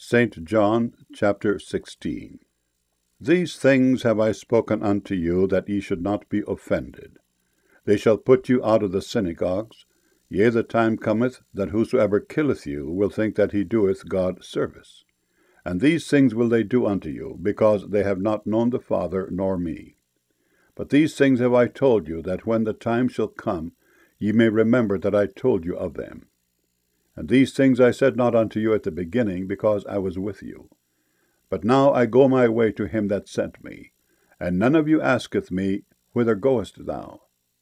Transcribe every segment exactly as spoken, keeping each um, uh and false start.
Saint John chapter sixteen. These things have I spoken unto you, that ye should not be offended. They shall put you out of the synagogues. Yea, the time cometh, that whosoever killeth you will think that he doeth God service. And these things will they do unto you, because they have not known the Father nor me. But these things have I told you, that when the time shall come, ye may remember that I told you of them. And these things I said not unto you at the beginning, because I was with you. But now I go my way to him that sent me, and none of you asketh me, Whither goest thou?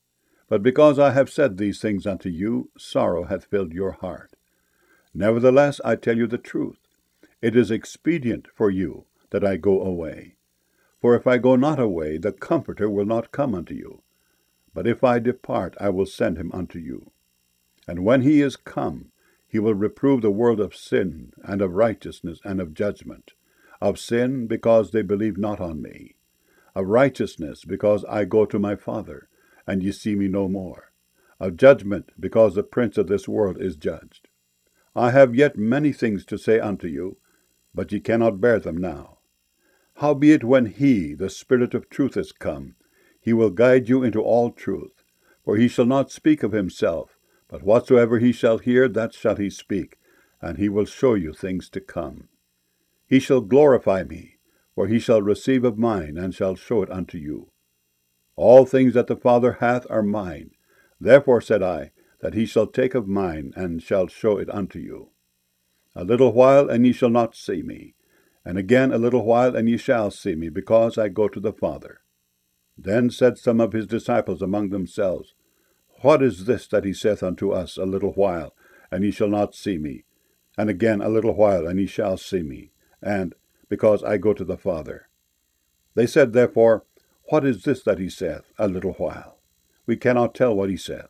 But because I have said these things unto you, sorrow hath filled your heart. Nevertheless I tell you the truth. It is expedient for you that I go away. For if I go not away, the Comforter will not come unto you. But if I depart, I will send him unto you. And when he is come, he will reprove the world of sin, and of righteousness, and of judgment. Of sin, because they believe not on me. Of righteousness, because I go to my Father, and ye see me no more. Of judgment, because the prince of this world is judged. I have yet many things to say unto you, but ye cannot bear them now. Howbeit when he, the Spirit of truth, is come, he will guide you into all truth. For he shall not speak of himself, but whatsoever he shall hear, that shall he speak, and he will show you things to come. He shall glorify me, for he shall receive of mine, and shall show it unto you. All things that the Father hath are mine. Therefore said I, that he shall take of mine, and shall show it unto you. A little while, and ye shall not see me. And again a little while, and ye shall see me, because I go to the Father. Then said some of his disciples among themselves, What is this that he saith unto us, A little while, and ye shall not see me? And again a little while, and ye shall see me. And, Because I go to the Father. They said therefore, What is this that he saith, A little while? We cannot tell what he saith.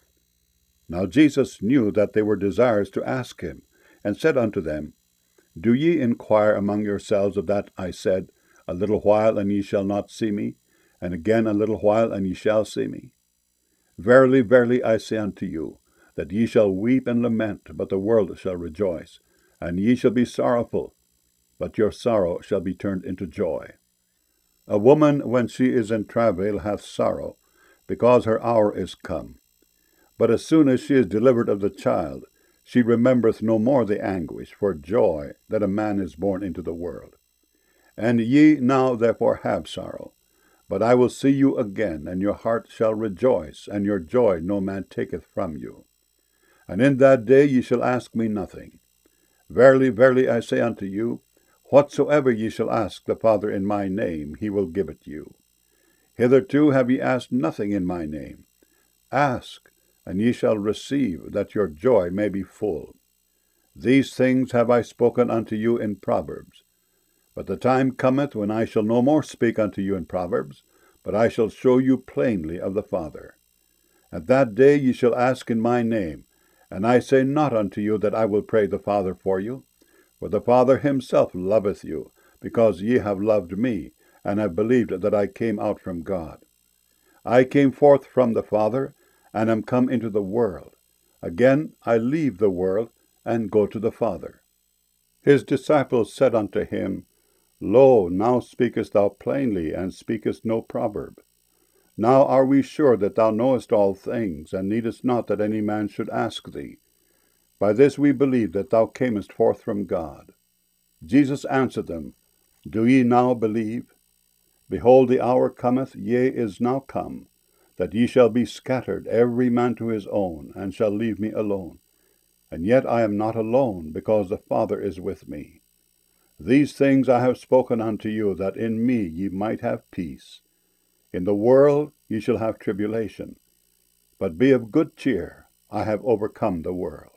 Now Jesus knew that they were desirous to ask him, and said unto them, Do ye inquire among yourselves of that I said, A little while, and ye shall not see me? And again a little while, and ye shall see me? Verily, verily, I say unto you, that ye shall weep and lament, but the world shall rejoice. And ye shall be sorrowful, but your sorrow shall be turned into joy. A woman, when she is in travail, hath sorrow, because her hour is come. But as soon as she is delivered of the child, she remembereth no more the anguish for joy that a man is born into the world. And ye now therefore have sorrow, but I will see you again, and your heart shall rejoice, and your joy no man taketh from you. And in that day ye shall ask me nothing. Verily, verily, I say unto you, Whatsoever ye shall ask the Father in my name, he will give it you. Hitherto have ye asked nothing in my name. Ask, and ye shall receive, that your joy may be full. These things have I spoken unto you in Proverbs. But the time cometh when I shall no more speak unto you in Proverbs, but I shall show you plainly of the Father. At that day ye shall ask in my name, and I say not unto you that I will pray the Father for you, for the Father himself loveth you, because ye have loved me, and have believed that I came out from God. I came forth from the Father, and am come into the world. Again I leave the world, and go to the Father. His disciples said unto him, Lo, now speakest thou plainly, and speakest no proverb. Now are we sure that thou knowest all things, and needest not that any man should ask thee. By this we believe that thou camest forth from God. Jesus answered them, Do ye now believe? Behold, the hour cometh, yea, is now come, that ye shall be scattered, every man to his own, and shall leave me alone. And yet I am not alone, because the Father is with me. These things I have spoken unto you, that in me ye might have peace. In the world ye shall have tribulation. But be of good cheer, I have overcome the world.